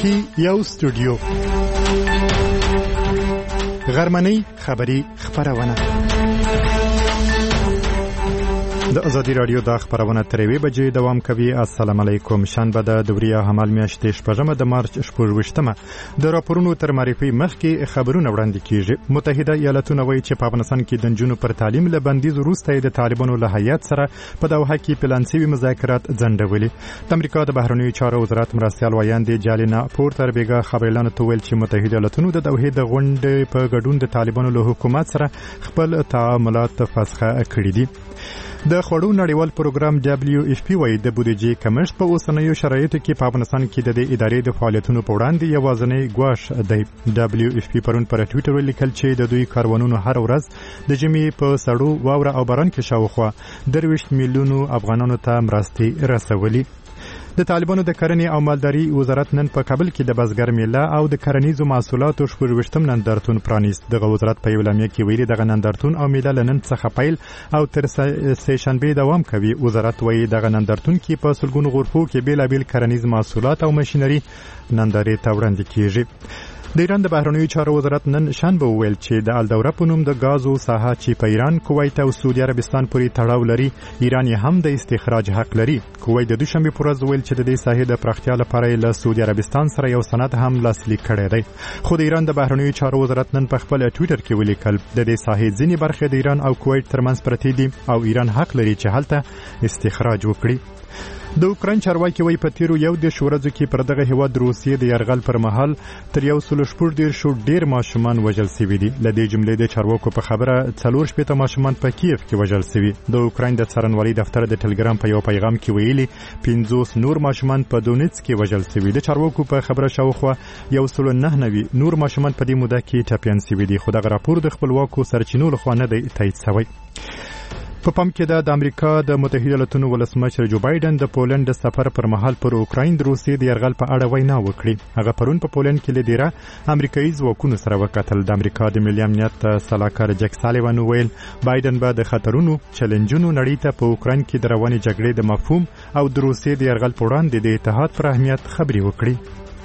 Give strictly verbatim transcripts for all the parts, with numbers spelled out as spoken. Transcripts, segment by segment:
کې یو سټوډیو غرمنۍ خبري خبرونه د ازادي رادیو د خبرونه تر یوې بجې دوام کوي. السلام علیکم. شنبه د دوریا حمل میاشتې شپږمه د مارچ شپږویشتمه. د راپورونو تر معرفي مخکې خبرونه وړاندې کیږي. متحده ایالاتونه وایي چې په افغانستان کې د نجونو پر تعلیم له بندیز وروسته د طالبانو له هیات سره په دوحه کې پلان شوي مذاکرات ځنډولي. د امریکا د بهرنیو چارو وزارت مرستیال وایاندې جالینا پورتر بیګا خبريالانو ته ویل چې متحده ایالاتونو د دوحې د غونډې په ګډون د طالبانو له حکومت سره خپل تعاملات فسخه کړي دي. د خوړو نړیوال پروګرام دبليو اف پی وايي د بودیجې کمښت په اوسنیو شرایطو کې په افغانستان کې د دې ادارې د فعالیتونو په وړاندې یوازینی ګواښ دی. دبليو اف پی پرون پر ټوئیټر ولیکل چې د دوی کاروانونو هر ورځ د جمعې په سړو واوره او باران کې شاوخوا درویشت میلیونو افغانانو ته مرستې رسولي. د طالبانو د کرنې او مالداري وزارت نن په کابل کې د بزګر میله او د کرنیزو محصولاتو شپږویشتم نندارتون پرانیست. دغه وزارت په یو اعلامیه کې ویلي دغه نندارتون او میله له نن څخه پیل او تر سه شنبې دوام کوي. وزارت وایي دغه نندارتون کې په سلګونو غرفو کې بیلابیل کرنیز محصولات او ماشینري نندارې ته وړاندې کیږي. د ایران د بهرنیو چارو وزارت نن شنبه وویل چې د الدوره په نوم د غازو ساحه چې په ایران، کویت او سعودي عربستان پورې تړاو لري، ایران یې هم د استخراج حق لري. کویت د دوشنبه پر ورځ ویل چې د دې ساحې د پراختیا لپاره له سعودي عربستان سره یو سند هم لاسلیک کړی دی. خو د ایران د بهرنیو چارو وزارت نن په خپل ټوئیټر کې ولیکل د دې ساحې ځینې برخې د ایران او کویت ترمنځ پرتې دي او ایران حق لري چې هلته استخراج وکړي. د اوکراین چارواکي وایي په تیرو یو دېرش ورځو کې پر دغه هیواد روسیې د یرغل پر مهال تر یو سل شپږ دېرشو ډېر ماشومان وژل شوي دي. له دې جملې د چارواکو په خبره څلور شپېته ماشومان په کیف کې وژل شوي. د اوکراین د څارنوالۍ دفتر د ټلګرام په یو پیغام کې ویلي پنځوس نور ماشومان په دونیتس کې وژل شوي. د چارواکو په خبره شاوخوا یو سل نهه نوي نور ماشومان په دې موده کې ټپیان شوي دي، خو دغه راپور د خپلواکو سرچینو لخوا نه دی تایید شوی. په پام کې ده د امریکا د متحده ایالاتونو ولسمشر جو بایدن د پولند د سفر پر مهال پر اوکراین د روسیې د یرغل په اړه وینا وکړي. هغه پرون په پولند کې له ډیره امریکایي ځواکونو سره وکتل. د امریکا د ملي امنیت سلاکار جک سالیوان ویل بایدن به د خطرونو چیلنجونو نړۍ ته په اوکراین کې د روانې جګړې د مفهوم او د روسیې د یرغل په وړاندې د اتحاد پر اهمیت خبرې وکړي.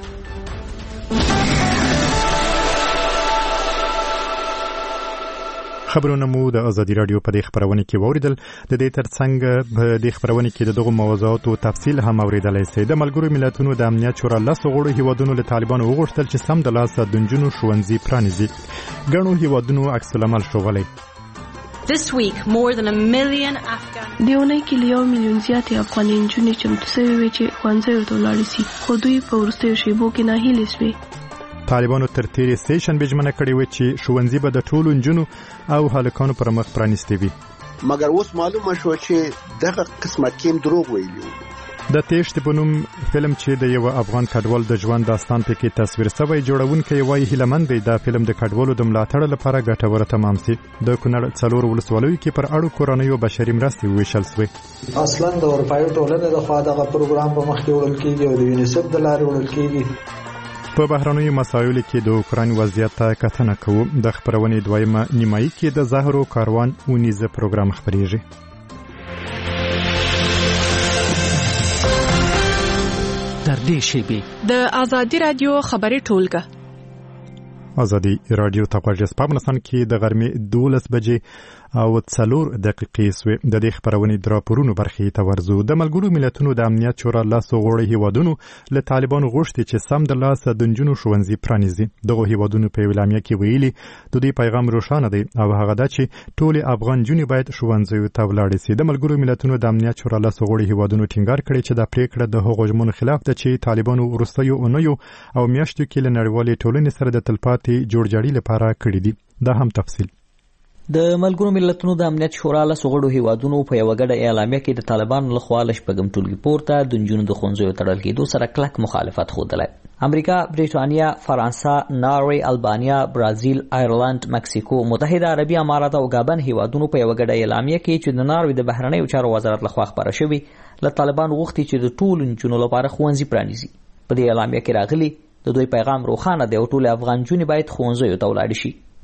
خبرونه مو د ازادي رادیو په دې خبرونه کې ووریدل. د دې ترڅنګ په دې خبرونه کې د دغه موضوعاتو تفصیل هم اوریدلای شئ. د ملګرو ملتونو د امنیت شورا لس غړو هیوادونو له طالبانو وغوښتل چې سم د لاسه د نجونو ښوونځي پرانیزي. ګڼو هیوادونو عکس العمل ښوولی. This week, more than a million Afghan... دیونه کې یو میلیون زیاتې افغاني نجونې چمتو شوې وې چې ښوونځیو ته ولاړې شي، خو دوی په وروستیو شېبو کې ناهیلې شوې. طالبانو تر تیرې سه شنبې ژمنه کړې وه چې ښوونځي به د ټولو نجونو او هلکانو پر مخ پرانیستي وي. مګر اوس معلومه شوه چې دغه قسمه کیم دروغ ویلي وو. د تېښتې په نوم فلم چې د یو افغان کډوال د ژوند داستان پکې تصویر شوی، جوړونکی وایي هیلهمند دی دا فلم د کډوالو د ملاتړ لپاره ګټوره تمام شي. د کونړ څلور ولسوالیو کې پر اړو کورنیو بشري مرستې وویشل شوې. اصلا د اروپایي ټولنې د خوا دغه پروګرام په مخ کې وړل کېږي او د یونیسف د لارې وړل کېږي. په بهرنیو مسایلو کې د اوکراین وضعیت ته کتنه کوو. د خبرونې دویمه نیمایي کې د زهرو کاروان اونیزه پروګرام خبرېږي. در دې شیبې د ازادي رادیو خبري ټولګه ازادي رادیو ته غوږ په افغانستان کې د غرمې دولس بجې او څلور دقیقې سوې. د دې خبرونې د راپورونو برخې ته ورځو. د ملګرو ملتونو د امنیت شورا لاسو غړي هیوادونو له طالبانو غوښتي چې سم د لاسه د نجونو ښوونځي پرانیزي. دغه هیوادونو په اعلامیه کې ویلي د دې پیغام روښانه دی او هغه دا چې ټول افغان نجونې باید ښوونځیو ته ولاړې شي. د ملګرو ملتونو د امنیت شورا لاسو غړي هیوادونو ټینګار کړی چې دا پریکړه د هغو ژمنو خلاف ده چې طالبانو وروستیو اونیو او میاشتو کې له نړیوالې ټولنې سره د تلپاتې جوړجاړي لپاره کړی دي. دا هم تفصیل. د ملګرو ملتونو د امنیت شورا له غړو هیوادونو په یو غړ اعلامیه کې د طالبانو لخوا لشپږم ټولګي پورته د نجونو د ښوونځیو تړل کېدو سره کلک مخالفت ښودلی. امریکا، بریټانیا، فرانسه، ناروې، البانیا، برازیل، آیرلند، مکسیکو، متحده عربي امارات او ګابن هیوادونو په یو غړ اعلامیه کې چې د ناروې د بهرنیو چارو وزارت لخوا خبره شوې له طالبانو غوښتي چې د ټولو نجونو لپاره ښوونځي پرانیزي. په دې اعلامیه کې راغلي د دوی پیغام روښانه دی او ټول افغان نجونې باید ښوونځیو ته ولاړې شي.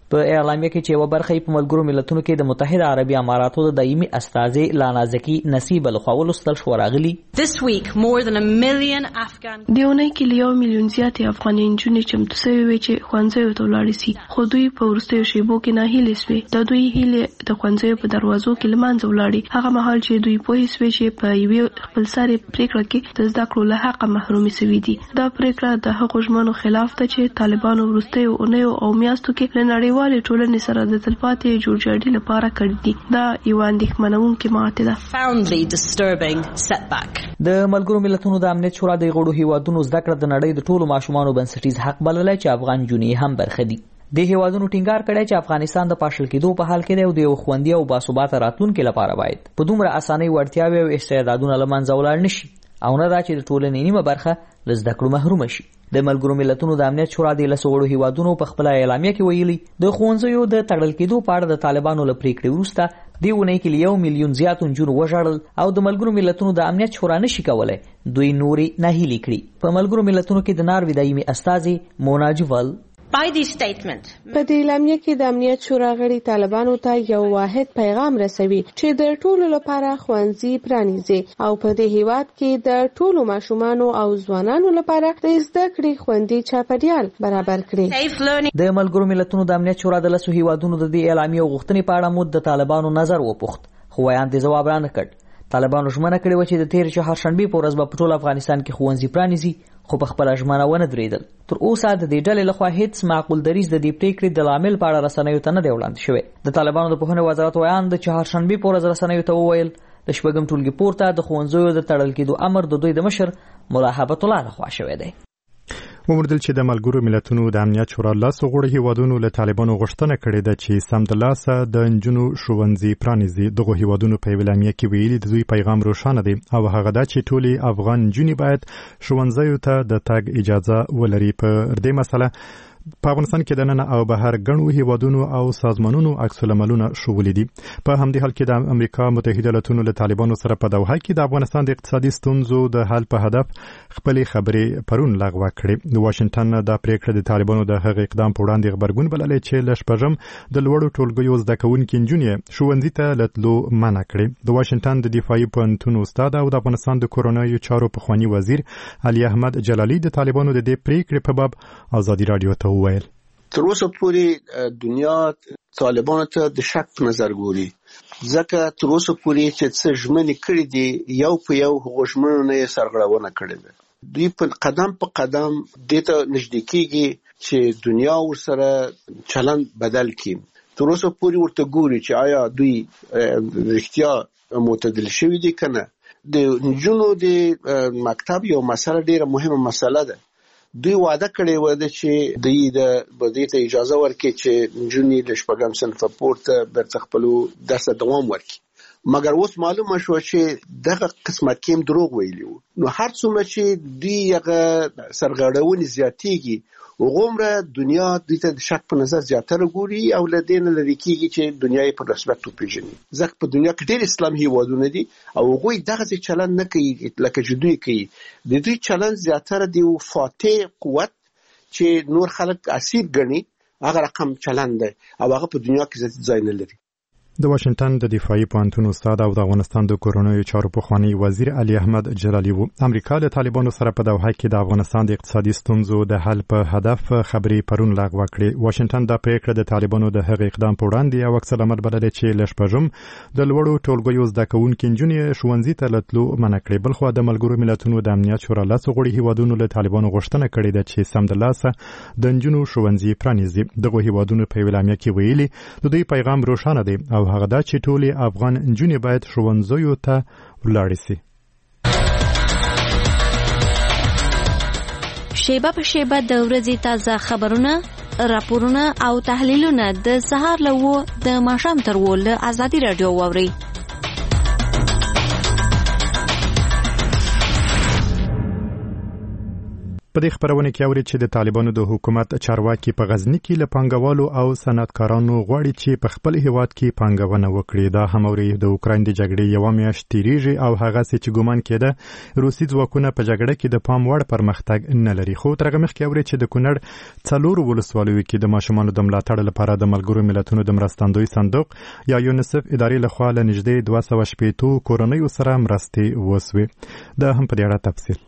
په اعلامیه کې چې یو برخه په ملګرو ملتونو کې د متحده عربي اماراتو د دایمي استازي لانا زکی نصیب له خوا ولوستل شو راغلي. This week more than a million Afghan دیونه کې یو میلیون زیات افغاني نجونې چمتو شوي وي چې ښوونځیو ته ولاړ شي، خو دوی په وروستیو شیبو کې ناهیلې شوي. د دوی هیلې د ښوونځیو په دروازو کې له منځه ولاړې، هغه مهال چې دوی پوه شوي چې په یوې خپلسرې پریکړه کې د زده کړو له حقه محرومي شوي دي. دا پریکړه د هغو ژمنو خلاف ده چې طالبانو وروستیو اونیو او میاشتو کې له نړۍ والي ټولنې سره د تلپاتې جوړجاړي لپاره کړی دي. دا یو اندېښمنونکې ماتې ده. profoundly disturbing setback. د ملګرو ملتونو د امنیت شورا د غړو هیوادونو زده کړه د نړۍ د ټولو ماشومانو بنسټیز حق بللی چې افغان جونې هم برخه دي. د هیوادونو ټینګار کړی چې افغانستان د پاشل کېدو په حال کې دی او د یو خوندي او باثباته راتلونکي لپاره باید په دومره اسانۍ وړتیاوې او استعدادونه له منځه ولاړ نشي او نه دا چې د ټولنې نیمه برخه له زده کړو محرومه شي. د ملګرو ملتونو د امنیت شورا د لسو غړو هیوادونو په خپل اعلامیه کې ویلي د ښوونځیو د تړل کېدو په اړه د طالبانو له پریکړې وروسته دې اونۍ کې یو میلیون زیات نجونو وژړل او د ملګرو ملتونو د امنیت شورا نشي کولای دوی نورې ناهیلې کړي. په ملګرو ملتونو کې د ناروې دایمي استازي مونا جوول By this statement, په دې اعلامیه کې د امنیت شورا غړي طالبانو ته یو واحد پیغام رسوي چې د ټولو لپاره ښوونځي پرانیزي او په دې هیواد کې د ټولو ماشومانو او ځوانانو لپاره د زده کړې خوندي چاپیریال برابر کړي. د ملګرو ملتونو د امنیت شورا د لسو هیوادونو د دې اعلامیې غوښتنې په اړه مو د طالبانو نظر وپوښت، خو ویاند ځواب را نه کړ. طالبانو ژمنه کړې و چې د تیر چهارشنبې په ورځ به په ټول افغانستان کې ښوونځي پرانیزي، خو په خپله ژمنه ونه درېدل. تر اوسه د دې ډلې لخوا هیڅ معقول دریځ د دې پریکړې د لامل په اړه رسنیو ته نه دی وړاندې شوی. د طالبانو د پوهنې وزارت ویاند د چهارشنبې په ورځ رسنیو ته وویل د شپږم ټولګي پورته د ښوونځیو د تړل کېدو امر د دوی د مشر ملا هبت الله لخوا شوی دی. وموندل چې د ملګرو ملتونو د امنیت شورا لاسو غړو هیوادونو له طالبانو غوښتنه کړې ده چې سمدلاسه د نجونو ښوونځي پرانیزي. دغه هیوادونو په اعلامیه کې ویلي د دوی پیغام روښانه دی او هغه دا چې ټولې افغان نجونې باید ښوونځیو ته د تګ اجازه ولري. په دې مسله په افغانستان کې د نن او بهر ګڼو هیوادونو او سازمانونو عکس العملونه شوولې دي. په همدې حال کې د امریکا متحده ایالاتونو له طالبانو سره په دوحه کې د افغانستان د اقتصادي ستونزو د حل په هدف خپلې خبرې پرون لغوه کړې. د واشنگټن د پریکړې د طالبانو د هغې اقدام په وړاندې غبرګون بللی چې له شپږم د لوړو ټولګیو زده کوونکي نجونې ښوونځي ته له تلو منع کړې. د واشنگټن د دفاعي پوهنتون استاد او د افغانستان د کورنیو چارو پخواني وزیر علي احمد جلالي د طالبانو د دې پریکړې په باب ازادي راډیو ته وویل تر اوسه پورې دنیا طالبانو ته د شک په نظر ګوري، ځکه تر اوسه پورې چې څه ژمنې کړې دي یو په یو هغو ژمنو نه یې سرغړونه کړې ده. دوی په قدم په قدم دې ته نږدې کېږي چې دنیا ورسره چلند بدل کړي. تر اوسه پورې ورته ګوري چې آیا دوی رښتیا معتدل شوي دي که نه. د نجونو د مکتب یو مسله ډېره مهمه مسله ده. دوی وعده کړې و ده چې دوی د دې ته اجازه ورکړي چې نجونې له شپږم صنفه پورته بیرته خپلو درس ته دوام ورکړي، مګر اوس معلومه شوه چې دغه قسمه کیم دروغ ویلي وو. نو هر څومره چې دوی هغه سرغړونې زیاتېږي هغومره دنیا دوی ته د شک په نظر زیاتره ګوري او له دې نه لرې کېږي چې دنیا یې په رسمیت وپېژني. ځکه په دنیا کې ډېر اسلام هېوادونه دي او هغوی دغسې چلند نه کوي لکه چې دوی کوي. د دوی چلند زیاتره د یو فاتح قوت چې نور خلک اسیر ګڼي هغه رقم چلند دی او هغه په دنیا کې ذاتي ځای نه لري. د واشنگټن د دفاعي پوهنتون استاد او د افغانستان د کورنیو چارو پخواني وزیر علي احمد جلالي وو. امریکا له طالبانو سره په دوحه کې د افغانستان د اقتصادي ستونزو د حل په هدف خبرې پرون لغوه کړې. واشنگټن دا پریکړه د طالبانو د هغې اقدام په وړاندې یو عکس العمل بللی چې له شپږم د لوړو ټولګیو زده کوونکي نجونې ښوونځي ته له تلو منع کړې. بلخوا د ملګرو ملتونو د امنیت شورا لسو غړي هیوادونو له طالبانو غوښتنه کړې ده چې سمدلاسه د نجونو ښوونځي پرانیزي. دغو هیوادونو په اعلامیه کې ویلي د دوی پیغام روښانه دی او هغه دا چې ټولې افغان نجونې باید ښوونځیو ته ولاړې شي. شیبه په شیبه د ورځې تازه خبرونه، راپورونه او تحلیلونه د سهار له اوو د ماښام تر اوو له ازادي راډیو واورئ. په دې خبرونه کې اوري چې د طالبانو د حکومت چارواکي په غزنی کې له پانګوالو او صنعتکارانو غواړي چې په خپل هیواد کې پانګونه وکړي. دا هم اوري د اوکراین د جګړې یو میاشت تیریږي او هغه چې ګومان کېده روسي ځواکونه په جګړه کې د پام وړ پرمختګ نه لري. خو ترغه مخکې اوري چې د کونړ څلور ولسوالیو کې د ماشومانو د ملاتړ لپاره د ملګرو ملتونو د مرستندوی صندوق یا یونیسف ادارې لخوا له نږدې دوه سوه شپېتو کورنیو سره مرستې وسوي. دا هم په دې اړه تفصیل.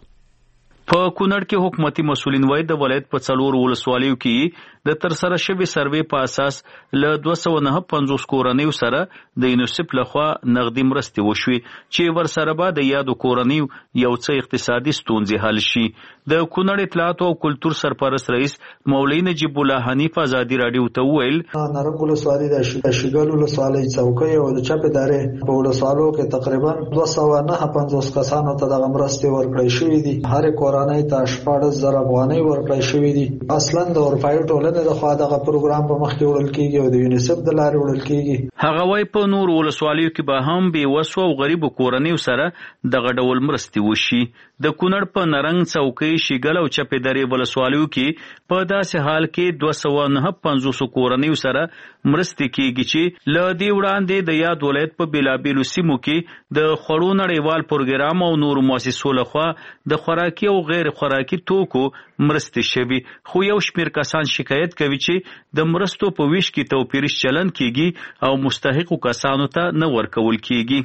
په کونړ کې حکومتي مسؤلین وایي د ولایت په څلور ولسوالیو کې د ترسره شوي سروې په اساس له دوه سوه نهه پنځوس کورنیو سره د یونیسف لخوا نغدي مرستې وشوي چې ورسره به د یادو کورنیو یو څه اقتصادي ستونزې حل شي. د کونړ اطلاعات او کلتور سرپرست رئیس مولوي نجیب الله حنیف ازادي رادیو ته وویل نارنج ولسوالي د شیګل ولسوالۍ څوکۍ او د چپې دارې په ولسوالو کې تقریبا دوه سوه نهه پنځوس کسانو ته د مرستې ورکړې شوې دي. هر کورنۍ ته شپاړس زره افغانۍ ورکړې شوې دي. اصلا د اروپایي ټولنې د خوا دغه پروګرام په مخ کې وړل کیږي او د یونیسف د لارې وړل کیږي. هغه وايي په نور ولسوالیو کې به هم بې وسو او غریبو کورنیو سره دغه ډول مرستې وشي. د کونړ په نرنګ څوکۍ شیګل او چپې درې ولسوالیو کې په داسې حال کې دوه سوه نهه پنځوس کورنیو سره مرستې کیږي چې له دې وړاندې د یاد ولایت په بیلابیلو سیمو کې د خوړو نړیوال پروګرام او نور مؤسسو لخوا د خوراکي او غیر خوراکي توکو مرستې شوي. خو یو شمېر کسان شکایت کوي چې د مرستو په ویش کې توپیري چلن کیږي او مستحقو کسانو ته نه ورکول کیږي.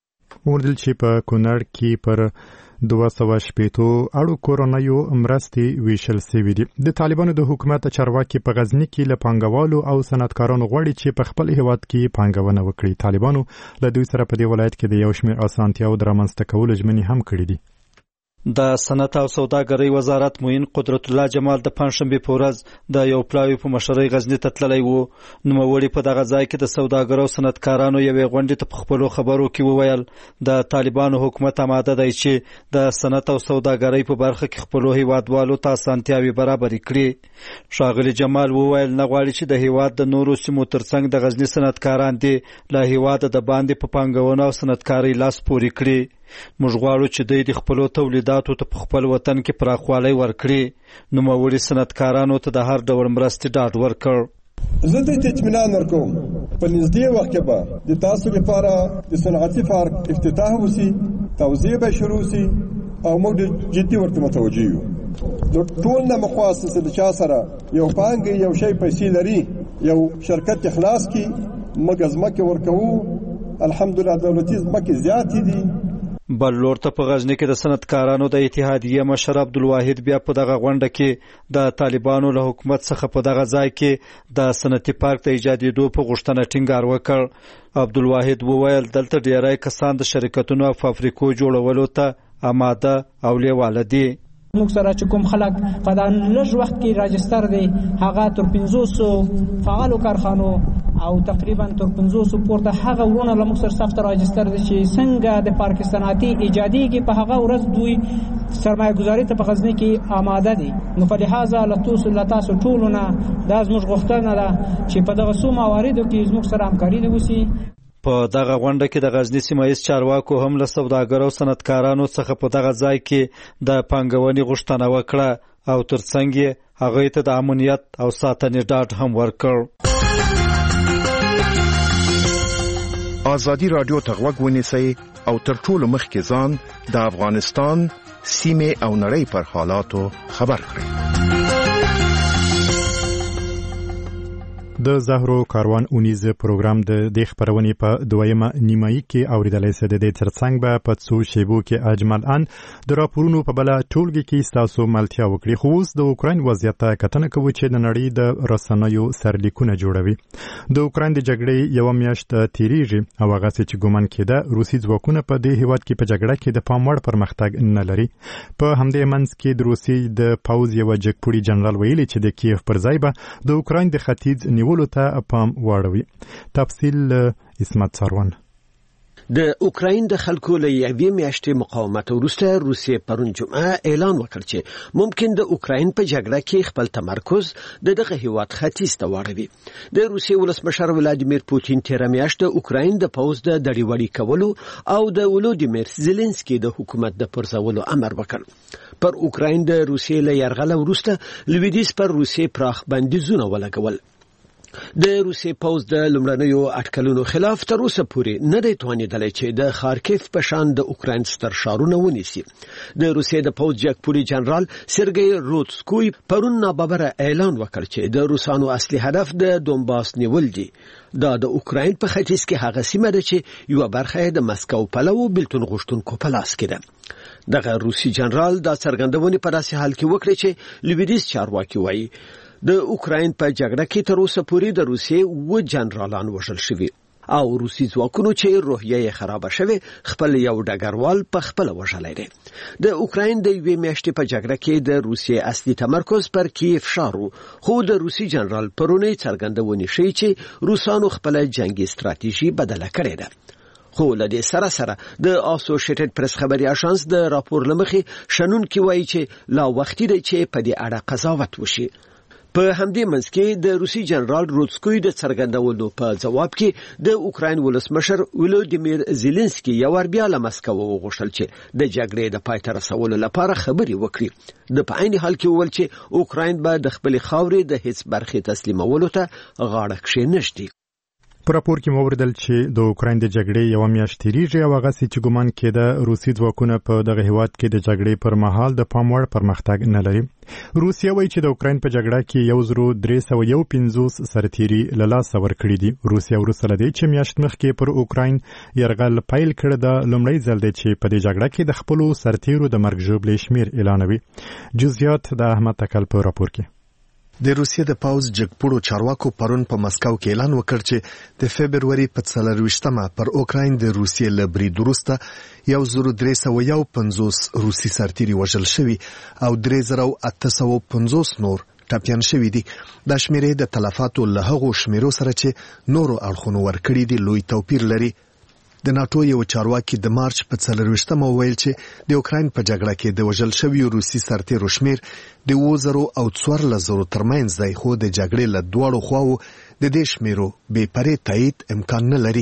موردل چې په کونړ کې پر دوه سوه شپېتو اړو کورنیو مرستې ویشل سوي دي. د طالبانو د حکومت چارواکي په غزنی کې له پانګوالو او صنعتکارانو غواړي چې په خپل هیواد کې پانګونه وکړي. طالبانو له دوی سره په دې ولایت کې د یو شمېر اسانتیاو د رامنځته کولو ژمنې هم کړې دي. د صنعت او سوداګرۍ وزارت معین قدرت الله جمال د پنځشنبه په ورځ د یو پلاوی په مشرۍ غزنی ته تللی وو. نوموړي په دغه ځای کې د سوداګرو او صنعتکارانو یوې غونډې ته په خپلو خبرو کې وویل د طالبانو حکومت آماده دی چې د صنعت او سوداګرۍ په برخه کې خپلو هیوادوالو ته اسانتیاوې برابرې کړي. ښاغلي جمال وویل نه غواړي چې د هیواد د نورو سیمو ترڅنګ د غزنی صنعتکاران دي له هیواده د باندې په پانګونه او صنعتکارۍ لاس پورې کړي. موږ غواړو چې دوی د خپلو تولیداتو ته په خپل وطن کې پراخوالی ورکړي. نوموړي صنعتکارانو ته د هر ډول مرستې ډاډ ورکړ. زه دوی ته اطمینان ورکوم په نږدې وخت کې به د تاسو لپاره د صنعتي پارک افتتاح وشي، توزیع به شروع شي او موږ جدي ورته متوجه یو. د ټول نه مخواص د چا سره یو پانګه یو شی پیسې لري یو شرکت اخلاص کی موږ ځمکه ورکوو. الحمدلله دولتي ځمکې زیاتې دي. بل لور ته په غزنی کې د صنعتکارانو د اتحادیې مشر عبدالواحد بیا په دغه غونډه کې د طالبانو له حکومت څخه په دغه ځای کې د صنعتي پارک د ایجادېدو په غوښتنه ټینګار وکړ. عبدالواحد وویل دلته ډیری کسان د شرکتونو او فابریکو جوړولو ته آماده او لیواله دي. موږ سره چې کوم خلک په دا لږ وخت کې راجستر دي هغه تر پنځوسو فعالو کارخانو او تقریبا تر پنځوسو پورته هغه ورونه له موږ سره سخت راجستر دي چې څنګه د پارک صنعتي ایجادېږي په هغه ورځ دوی سرمایه گذاري ته په غزنی کې آماده دي. نو په لحاظه له تاسو له تاسو ټولو نه دا زموږ غوښتنه ده چې په دغه څو مواردو کې زموږ سره همکاري وشي. په دغه غونډه کې د غزنی سیمه ییز چارواکو هم له سوداګرو او صنعتکارانو څخه په دغه ځای کې د پانګونې غوښتنه وکړه او ترڅنګ یې هغوی ته د امنیت او ساتنې ډاډ هم ورکړ. ازادي راډیو ته غوږ ونیسئ او تر ټولو مخکې ځان د افغانستان سیمې او نړۍ پر حالاتو خبر کړئ. د زهرو کاروان اونیز پروګرام د دې خبرونې په دویمه نیمایي کې اوریدلای سي. د دې ترڅنګ به په څو شیبو کې اجمل ان د راپورونو په بله ټولګي کې ستاسو ملتیا وکړي. خو اوس د اوکراین وضعیت ته کتنه کوو چې د نړۍ د رسنیو سرلیکونه جوړوي. د اوکراین د جګړې یو میاشت تیریږي او هغه چې ګومان کېده روسي ځواکونه په دې هیواد کې په جګړه کې د پام وړ پرمختګ نه لري. په همدې منځ کې د روسي د پوځ یو جګپوړي جنرال ویلي چې د کیف پر ځای به د اوکراین د ختیځ نیولو ته پام واړوي. تفصیل اسمت سروان. د اوکراین د خلکو له یوې میاشتې مقاومت وروسته روسیې پرون جمعه اعلان وکړ چې ممکن د اوکراین په جګړه کې خپل تمرکز د دغه هیواد ختیځ ته واړوي. د روسیې ولسمشر ولادیمیر پوتین تیر میاشت د اوکراین د پوځ د دړیوړي کولو او د ولودیمیر زيلنسکي د حکومت د پرځولو امر وکړ. پر اوکراین د روسیې له یرغل وروسته لویدیځ پر روسیې پراخ بندیزونه ولګول. د روسیې پوځ د لومړنیو اټکلونو خلاف تر اوسه پورې نه دی توانېدلی چې د خارکیف په شان د اوکراین ستر ښارونه ونیسي. د روسیې د پوځ جګپوړي جنرال سرګی روتسکوی پرون ناببره اعلان وکړ چې د روسانو اصلي هدف د دومباس نیول دي. دا د اوکراین په ختیځ کې هغه سیمه ده چې یوه برخه یې د مسکو پلو بیلتون غوښتونکو په لاس کې ده. دغه روسي جنرال دا څرګندونې په داسې حال کې وکړې چې لویدیځ چارواکي وایي د اوکراین په جګړه کې تر اوسه پورې د روسیې اووه جنرالان وژل شوي او روسي ځواکونو چې روحیه یې خرابه شوې خپل یو ډګروال په خپله وژلی دی. د اوکراین د یوې میاشتې په جګړه کې د روسیې اصلي تمرکز پر کیف ښار و، خو د روسي جنرال پرونی څرګندونې ښیي چې روسانو خپله جنګي ستراتیژي بدله کړې ده. خو له دې سره سره د اسوسییټډ پریس خبري اژانس د راپور له مخې شنونکي وایي چې لا وختي دی چې په دې اړه قضاوت وشي. په همدې منځ کې د روسي جنرال روتسکوی د څرګندولو په جواب کې د اوکراین ولسمشر ولودیمیر زيلنسکي یو ور بیا له مسکو وغوښتل چې د جګړې د پای ته رسولو لپاره خبري وکړي. د په عین حال کې وویل چې اوکراین به د خپلې خاورې د هیڅ برخې تسلیمولو ته غاړه کښېنږدي. په راپور کې موردل چې د اوکراین د جګړې یو میاشت تیریږي او هغه چې ګومان کېده روسي ځواکونه په دغه هیواد کې د جګړې پر مهال د پام وړ پرمختګ نه لري. روسیا وایي چې د اوکراین په جګړه کې یو زرو درې سوه یو پنځوس سرتیري له لاسه ورکړي دي. روسیا وروسته له دې چې میاشت مخکې پر اوکراین یرغل پیل کړی د لومړی ځل دی چې په دې جګړه کې د خپلو سرتیرو د مرګ ژوبلې شمیر اعلانوي. جزئیات د احمد تکل په راپور کې. د روسیې د پوځ جګپوړو چارواکو پرون په مسکو کې اعلان وکړ چې د فبروري په څلرویشتمه پر اوکراین د روسیې له برید وروسته یو زرو درې سوه یو پنځوس روسي سرتیري وژل شوي او درې زره اته سوه پنځوس نور ټپیان شوي دي. دا شمیرې د تلفاتو له هغو شمیرو سره چې نورو اړخونو ورکړي دي لوی توپیر لري. د ناتو یو چارواکي د مارچ په څلرویشتمه وویل چې د اوکراین په جګړه کې د وژل شویو روسي سرتیرو شمیر د اووه زرو او څوارلس زرو ترمنځ دی، خو د جګړې له دواړو خواوو د دې شمیرو بې پرې تایید امکان نه لري.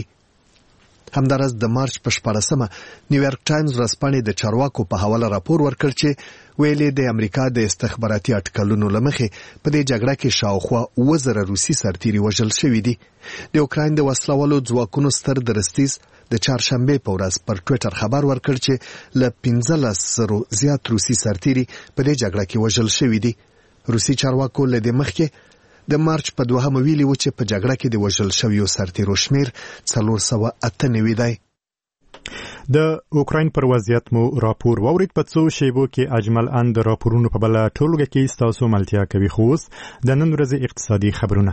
همداراز د مارچ په شپاړسمه نیویارک ټایمز ورځپاڼې د چارواکو په حواله راپور ورکړ چې ویلي د امریکا د استخباراتي اټکلونو له مخې په دې جګړه کې شاوخوا اووه زره روسي سرتیري وژل شوي دي. د اوکراین د وسلوالو ځواکونو ستر درستیز د چهارشنبې په ورځ پر ټویټر خبر ورکړ چې له پنځلس زرو زیات روسي سرتیري په دې جګړه کې وژل شوي دي. روسي چارواکو له دې مخکې د مارچ په دوهمه ویلي و چې په جګړه کې د وژل شویو سرتیرو شمیر څلور سوه اته نوي دی. د اوکراین پر وضعیت مو راپور واورید. په څو شیبو کې اجمل ان د راپورونو په بله ټولګه کې ستاسو ملتیا کوي. خو اوس د نن ورځې اقتصادي خبرونه.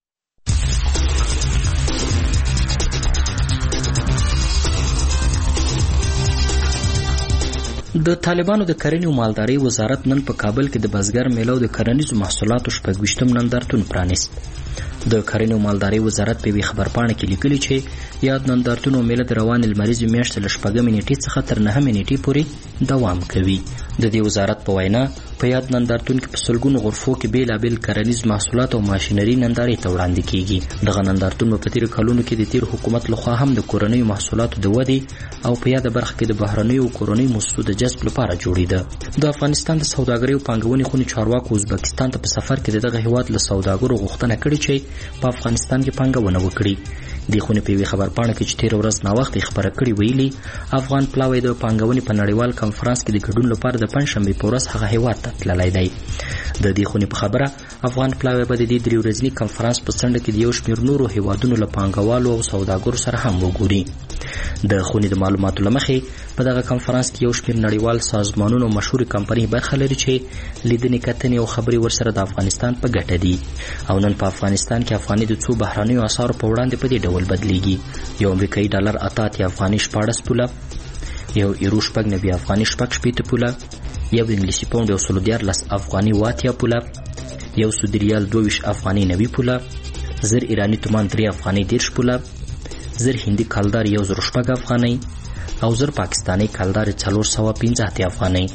د طالبانو د کرنې او مالدارۍ وزارت نن په کابل کې د بزګر میله او د کرنیزو محصولاتو شپږویشتم نندارتون پرانیست. د کرنې او مالدارۍ وزارت په یوې خبرپاڼه کې لیکلي چې یاد نندارتون او میله د روانې لمریزې میاشتې له شپږمې نیټې څخه تر نهمې نیټې پورې دوام کوي. د دې وزارت په وینا په یاد نندارتون کې په سلګونو غرفو کې بیلابیل کرنیز محصولات او ماشینري نندارې ته وړاندې کیږي. دغه نندارتون په تیرو کلونو کې د تیر حکومت لخوا هم د کورنیو محصولاتو د ودې او په یاده برخه کې د بهرنیو او کورنیو مؤسسو د جذب لپاره جوړېده. د افغانستان د سوداګرۍ او پانګونې خونې چارواکو ازبکستان ته په سفر کې دغه هیواد له سوداګرو غوښتنه کړې چې په افغانستان کې پانګونه وکړي. د خونې په یوې خبرپاڼه کې چې تیر ورځ ناوخته خبره کړې ویلي افغان پلاوی د پانګونې په نړیوال کنفرانس کې د ګډون لپاره د پنځشنبې په ورځ هغه هیواد ته تللی دی. د دې خونې په خبره افغان پلاوی به د دې درې ورځني کنفرانس په څنډه کې د یو شمېر نورو هیوادونو له پانګوالو او سوداګرو سره هم وګوري. د خونې د معلوماتو له مخې په دغه کنفرانس کې یو شمېر نړیوال سازمانونه او مشهورې کمپنۍ برخه لري چې لیدنې کتنې او خبرې ورسره د افغانستان په ګټه دي. او نن په افغانستان کې افغاني د څو بهرنیو اسعارو په وړاندې په دې ډول بدلیږي. یو امریکایي ډالر اته اتیا افغاني شپاړس پوله، یو ایرو شپږ نوي افغاني شپږ شپېته پوله، یو انګلیسي پاونډ یو سلو دیارلس افغاني اوه اتیا پوله، یو سعودي ریال دوه ویشت افغاني نوي پوله، زر ایراني تومان درې افغاني دېرش پوله، زر هندي کلدار یو زر شپږ افغانۍ او زر پاکستانی کلدار څلور سوه پنځه اتیا افغانۍ.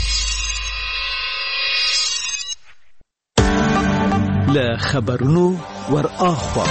له خبرونو ور اخوا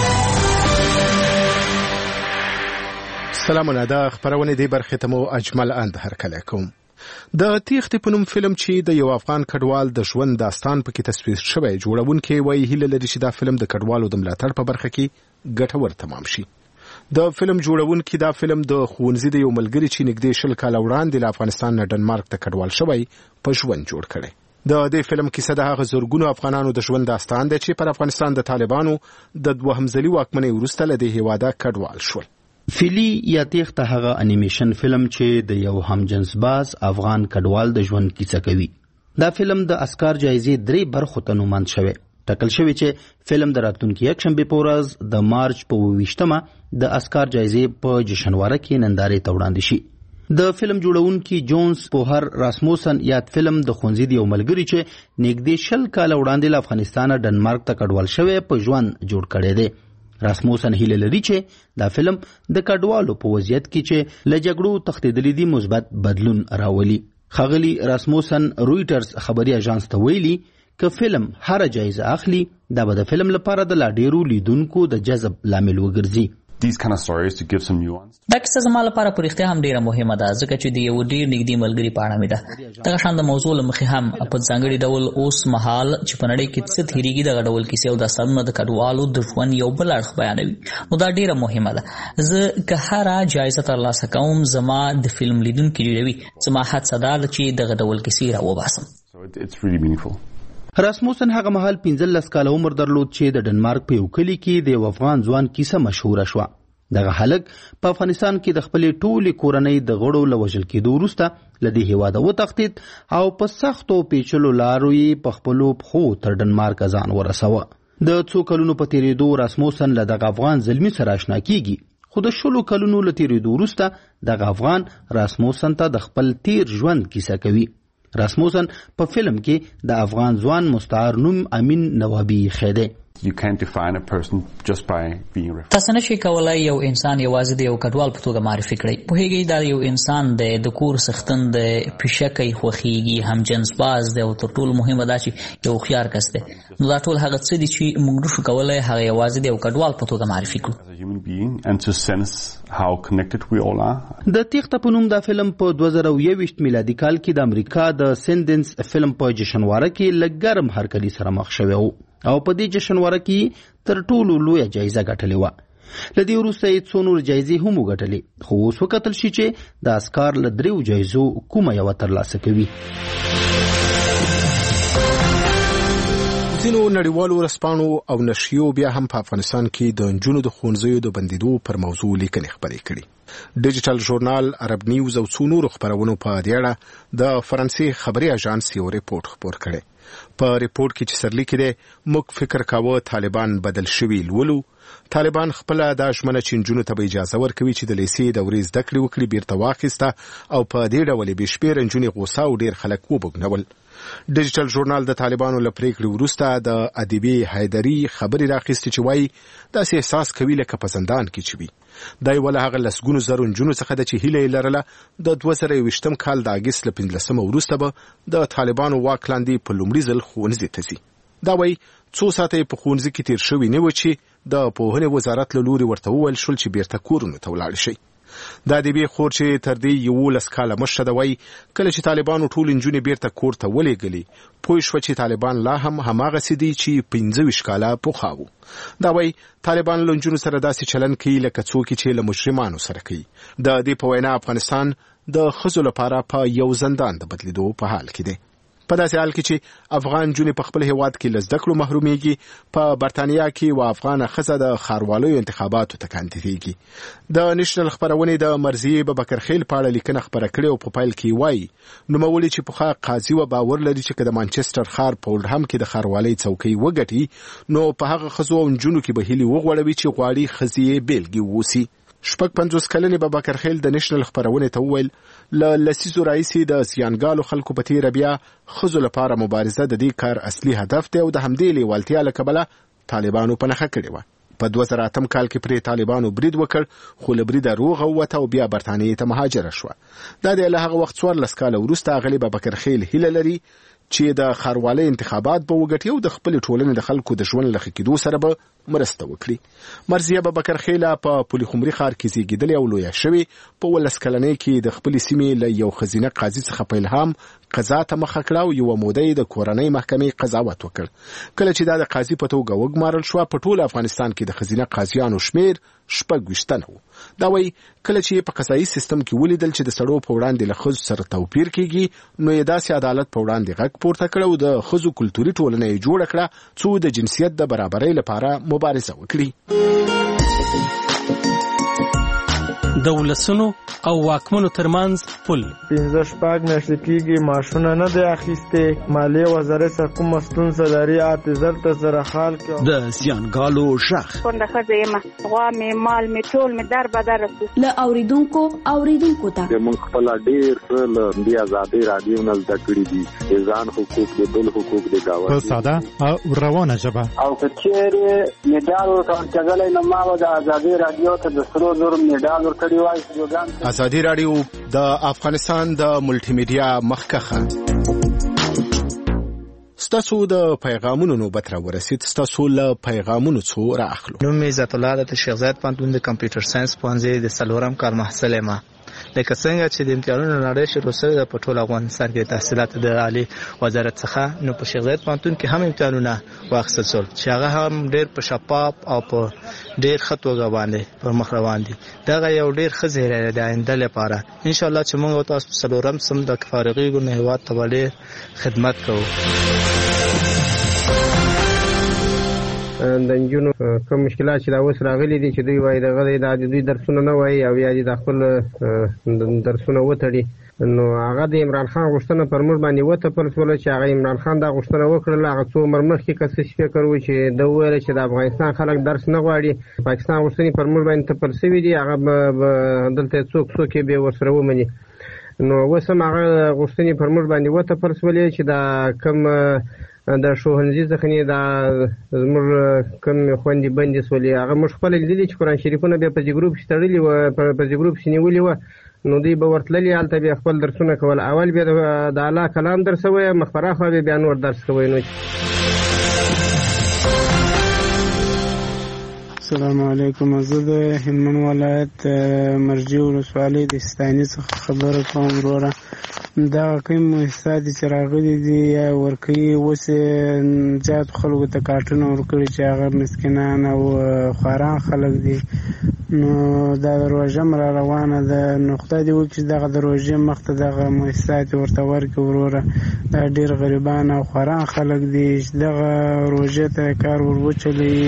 سلامونه. د خبرونه دی برخه ته مو اجمل اند هرکلی کوم. د تیښتې په نوم فلم چې د یو افغان کډوال د ژوند داستان پکې تصویر شوی جوړونکی وایي هیله لري چې دا فلم د کډوالو د ملاتړ په برخه کې ګټور تمام شي. د فلم جوړونکی دا فلم د ښوونځي د یو ملګري چې نږدې شل کاله وړاندې له افغانستان نه ډنمارک ته کډوال شوی په ژوند جوړ کړی. د دې فلم کیسه د هغه زرګونو افغانانو د ژوند داستان دی چې پر افغانستان د طالبانو د دوهم ځلي واکمنۍ وروسته له دې هېواده کډوال شول. فیلی یا تیښته هغه انیمیشن فلم چې د یو همجنس باز افغان کډوال د ژوند کیسه کوي. دا فلم د اسکار جایزې درې برخو ته نوماند شوی. ټاکل شوی چې فلم د راتلونکي یکشنبې په ورځ د مارچ په اووه ویشتمه د اسکار جایزې په جشنواره کې نندارې ته وړاندې شي. د فلم جوړونکي جونز پوهر راسموسن یاد فلم د ښوونځي د یو ملګري چې نږدې شل کاله وړاندې له افغانستانه ډنمارک ته کډوال شوی په ژوند جوړ کړی دی. راسموسن هیله لري چې دا فلم د کډوالو په وضعیت کې چې له جګړو تښتېدلي دي مثبت بدلون راولي. ښاغلي راسموسن رویټرز خبري اژانس ته ویلي که فلم هر جایزه اخلي دا به د فلم لپاره د لا ډیرو لیدونکو د جذب لامل وګرځي. These kind of stories to give some nuance. دا کیسه زما لپاره په رښتیا هم ډیره مهمه ده ځکه چې د یو ډیر نږدې ملګري په اړه مې ده. دغه شان د موضوع له مخې هم په ځانګړي ډول اوس مهال چې په نړۍ کې څه تېرېږي دغه ډول کیسې او داستانونه د کډوالو د ژوند یو بل اړخ بیانوي. نو دا ډیره مهمه ده. زه که هره جایزه ترلاسه کوم زما د فلم لیدونکي ډیروي. زما هڅه دا ده چې دغه ډول کیسې راوباسم. So it, it's really meaningful. راسموسن هغه مهال پنځلس کاله عمر درلود چې د ډنمارک په یو کلي کې د یو افغان ځوان کیسه مشهوره شوه. دغه هلک په افغانستان کې د خپلې ټولې کورنۍ د غړو له وژل کېدو وروسته له دې هېواده وتښتېد او په سختو پیچلو لارو یې په خپلو پښو تر ډنمارک ځان ورسوه. د څو کلونو په تېرېدو راسموسن له دغه افغان زلمي سره اشنا کېږي خو د شلو کلونو له تېرېدو وروسته دغه افغان راسموسن ته د خپل تیر ژوند کیسه کوي. راسموسن په فلم کې د افغان ځوان مستعار نوم امین نوابي ایښی دی. You can't define a person just by being referred. تاسو نشئ کولای یو انسان یوازې د یو کډوال په توګه معرفي کړئ. پوهیږئ دا یو انسان دی د کور څښتن دی پیشکۍ خوښیږي همجنس باز دی او تر ټولو مهمه دا چې یو هوښیار کس دی. نو دا ټول هغه څه دي چې موږ نشو کولای هغه یوازې د یو کډوال په توګه معرفي کړو. As a human being and to sense how connected we all are. د تیښته په نوم دا فلم په دوه زره یوویشت میلادي کال کې د امریکا د سندنس فلم په جشنواره کې له ګرم هرکلي سره مخ شوی و او په دې جشنواره کې تر ټولو لویه جایزه ګټلې وه. له دې وروسته یې څو نور جایزې هم وګټلې خو اوس وکتل شي چې د اسکار له دریو جایزو کومه یوه ترلاسه کوي. ځینو نړیوالو ورځپاڼو او نشریو بیا هم په افغانستان کې د نجونو د ښوونځیو د بندېدو پر موضوع لیکنې خپرې کړي. ډیجیټل ژورنال عرب نیوز او څو نورو خپرونو په دې اړه د فرانسې خبري اژانس یو ریپورت خپور کړی. په ریپورت کې چې سرلیک دی موږ فکر کاوه طالبان بدل شوي لولو. طالبان خپل د ژمنه چې نجونو ته به اجازه ورکوي چې د لیسې دورې زده کړې وکړي بیرته واخیسته او په دې ډول یې بې شمېره نجونې غوسه او ډېر خلک وبوږنول. ډیجیټل ژورنال د طالبانو له پریکړې وروسته د ادیبې حیدري خبرې راخیستې چې وایي داسې احساس کوي لکه په زندان کې چې وي. دا یې وله هغه لسګونو زرو نجونو څخه ده چې هیله یې لرله د دوه زره یوویشتم کال د اګست له پنځلسمه وروسته به د طالبانو واک لاندې په لومړي ځل ښوونځي ته ځي. دا وایي څو ساعته یې په ښوونځي کې تېر شوي نه و چې د پوهنې وزارت له لوري ورته وویل شول چې بیرته کورونو ته ولاړ شي. دا د بې خور چې تر دې یولس کاله مشره ده وایي کله چې طالبانو ټول نجونې بیرته کور ته ولېږلې پوه شوه چې طالبان لا هم هماغسې دي چې پنځه ویشت کاله پخوا وو. دا وایي طالبان له نجونو سره داسې چلن کوي لکه څوک چې له مجرمانو سره کوي. د دې په وینا افغانستان د ښځو لپاره په یو زندان د بدلیدو په حال کې دی. په داسې حال کې چې افغان نجونې په خپل هېواد کې له زده کړو محرومیږي په برتانیا کې و افغانه ښځه د ښاروالیو انتخاباتو ته کاندیدېږي. د نېشنل خپرونې د مرضیې ببکرخیل په اړه لیکنه خپره کړې او په پیل کې وایي نوموړې چې پخوا قاضي و باور لري چې که د مانچسټر ښار په اولډهم کې د ښاروالۍ څوکۍ وګټي نو په هغه ښځو او نجونو کې به هیلې وغوړوي چې غواړي ښځې یې بېلګې واوسي. شپږ پنځوس کلنې ببکرخیل د نېشنل خپرونې ته وویل له لسیزو راهیسې د زیانګالو خلکو په تېره بیا ښځو لپاره مبارزه د دې کار اصلي هدف دی او د همدې لیوالتیا له کبله طالبانو په نښه کړې وه. په دوه زره اتم کال کې پرې طالبانو برید وکړ خو له بریده روغه ووته او بیا برتانیې ته مهاجره شوه. دا د له هغه وخت څوارلس کاله وروسته غلی بابکرخیل هیله لري چې د ښاروالۍ انتخابات به وګټي او د خپل ټولنې د خلکو د ژوند له ښه کېدو سره به مرسته وکړي. مرضیه بابکرخیل په پولي خمري ښار کې زیږېدلې او لویه شوې. په ولس کلنۍ کې د خپلې سیمې له یو ښځینه قاضي څخه په الهام قضا ته مخه کړه او یوه موده یې د کورنۍ محکمې قضاوت وکړ. کله چې دا د قاضي په توګه وګمارل شوه په ټول افغانستان کې د ښځینه قاضیانو شمیر شپږ ویشت تنه و. دا وایي کله چې په قضایي سیستم کې ولیدل چې د سړو په وړاندې له ښځو سره توپیر کیږي نو یې داسې عدالت په وړاندې غږ پورته کړ او د ښځو کلتوري ټولنه یې جوړه کړه څو د جنسیت د برابرۍ لپاره مبارزه وکړي. د ولسونو او واکمنو ترمنځ پل پنځه شپږ میاشتې کېږي معاشونه نه دی اخیستې. مالیې وزارت سره کومه ستونزه لري اعتذار ته سره حال کې د زیانګالو شخ کونډه ښځه یم غوا مې مال مې ټول مې در بدر رسو له اوریدونکو اوریدونکو ته موږ خپل ډېر څه له دې ازادۍ رادیو نه زده کړي دي د ځان حقوق د بل حقوق د گاونډي په ساده او روانه ژبه او که چیرې میډال ورکول کېدلی نو ما به د ازادۍ رادیو ته د سرو زرو میډال ورکړی وای. ازادي رادیو د افغانستان د ملټي میډیا مخکخه ستاسو د پیغامونو نوبت را ورسید. ستاسو له پیغامونو څو را اخلو. نوم مې عزت الله د شیخ زاید پوهنتون د کمپیوټر ساينس پوهنځي د څلورم کال محصل یم. لکه څنګه چې د امتحانونو لړۍ شروع شوې ده په ټول افغانستان کې تحصیلات د عالی وزارت څخه نو په شیخ زاید پوهنتون کې هم امتحانونه واخیستل شول چې هغه هم ډېر په شفاف او په ډېر ښه توګه باندې پر مخ روان دي. دغه یو ډېر ښه زیری دی د آینده لپاره. انشاءالله چې موږ تاسو په څلورم سم د فارغېږو نه هېواد ته به ډېر خدمت کوو. د نجونو کوم مشکلات چې دا اوس راغلي دي چې دوی وایي دغه د دوی درسونه نه وایي او یا د خپل درسونه وتړي نو هغه د عمران خان غوښتنه پر موږ باندې وتپل شوله چې هغه عمران خان دا غوښتنه وکړله. هغه څو عمر مخکې کسش فکر و چې ده وویل چې د افغانستان خلک درس نه غواړي. پاکستان غوښتنې پر موږ باندې تپل شوي دي. هغه دلته څوک څوک یې بیا ورسره ومني. نو اوس هم هغه غوښتنې پر موږ باندې وتپل شولې چې دا کوم د ښوونځي څخه نه دا زموږ کوم خوندې بندې شولې هغه موږ خپله لیدلي چې قرآن شریفونه بیا په دې ګروپ کې تړلي وه په دې ګروپ کې نیولي وه نو دوی به ورتللي هلته بیا خپل درسونه کول. اول بیا د الله کلام درس وی مخ پراخه بیا نور درس کوی. نو السلام علیکم. زه د هلمند ولایت مرجې ولسوالۍ د ستاني څخه خبره کوم. وروره دغه کوم مؤسسات چې راغلي دي یا ورکوي اوس زیات خلکو ته کارټونه ورکړي چې هغه مسکینان او خواران خلک دي. نو دا د روژه هم را روانه ده. نو خدای دې وکړي چې دغه د روژې مخته دغه مؤسسات ورته ورکړي. وروره دا ډېر غریبان او خواران خلک دي چې دغه روژې ته کار ور وچلوي.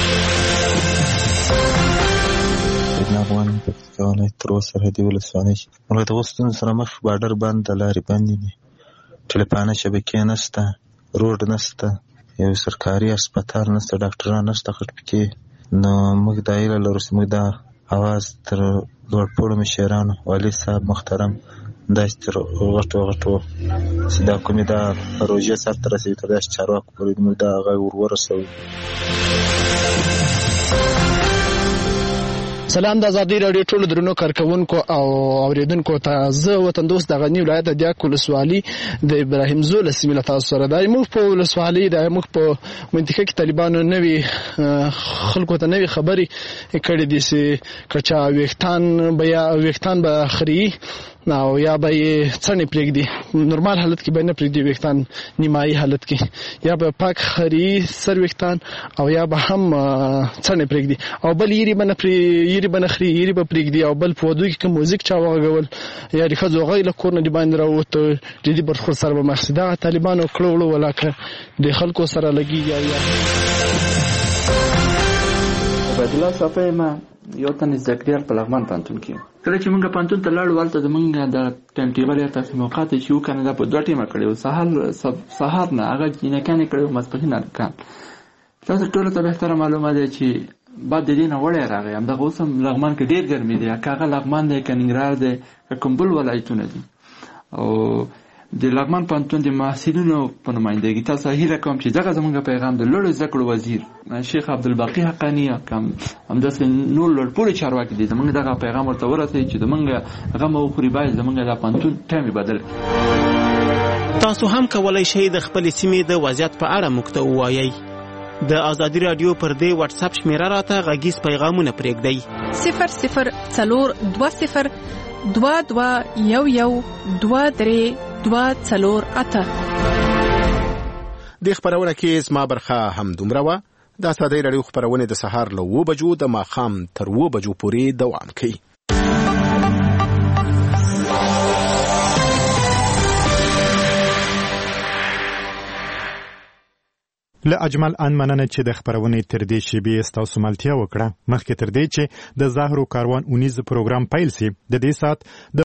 افغان پکتیکا ولایت تر اوسه سرحدي ولسوالۍ موږ د اوس ستونزو سره مخ بارډر بند د لارې بندې دي. ټلیفوني شبکې نشته، روډ نشته، یو سرکاري هسپتال نشته، ډاکټران نشته خټ پکې. نو موږ دا هیله لرو چې موږ دا اواز تر لوړپوړو مشرانو والي صاحب محترم داسې تر غټو غټو چې دا کومې دا پروژې سرته رسوي تر داسې چارواکو پورې موږ دا غږ ور ورسوو. سلام د ازادي رادیو ټولو درنو کارکونکو او اوریدونکو ته زه وطن دوست د غنی ولایت د دیاک ولسوالۍ د ابراهیم زول سیمه له تاسو سره د موږ په ولسوالۍ د موږ په منطقه کې طالبانو نوي خلکو ته نوي خبري کړي دي چې کچا ویختان بیا ویختان به خري نو یا به څنګه پرېږدي نورمال حالت کې به نه پرېږدي ویختان نیمایي حالت کې یا به پاک خري سر ویختان او یا به هم څنګه پرېږدي او بل یری بنه پرې یری بنه خري یری به پرېږدي او بل په دوی کې موزیک چا وغول یا د خزو غیله کور نه دی باندې راوته د دې برخور سره به مقصده طالبانو کړو ولاکه د خلکو سره لګي یا یا بدلا صفه ما یو تن ذکریال په لغمان پانتون کې کله چې موږ پانتون ته لاړو ولته د موږ د ټیم ټیبل یا تاسو موقعات چې یو کنه د په دوه ټیمه کړو سهار سهار نه هغه نه کنه کړو مسپخین نه کان تاسو ټول ته به تر معلومه ده چې بعد د دینه وړه راغی هم د اوسم لغمان کې ډیر ګرمي دی کاغه لغمان دی کنګرار دی کومبل ولایتونه دي او د لغمان پوهنتون د محصلینو په نمایندګۍ تاسو هیله کوم چې دغه زموږ پیغام د لوړو زده کړو وزیر شیخ عبدالباقي حقانی کوم همداسې نور لوړپوړي چارواکي دي زموږ دغه پیغام ورته ورسوي چې زموږ غم او خوري باید زموږ د پوهنتون ټایم بدل. تاسو هم کولای شئ د خپل سیمې د وضعیت په اړه موږ ته ووایئ. د آزادي رادیو پر دې واتس اپ شمیره راته غږیز پیغامونه پرېږدئ. صفر صفر څلور دوه صفر دوه دوه یو یو دوه درې دوه څلور اته. د خبرونه کې زما برخه هم دومره وه. د آزادي رادیو خبرونه د سهار له اوه بجو د ماښام تر اوه بجو پورې دوام کوي. له اجمل ان مننه چې د خبرونې تر دې شیبې ستاسو ملتیا وکړه. مخکې تر دې چې د زهرو کاروان اونیز پروګرام پیل سي د دې سات د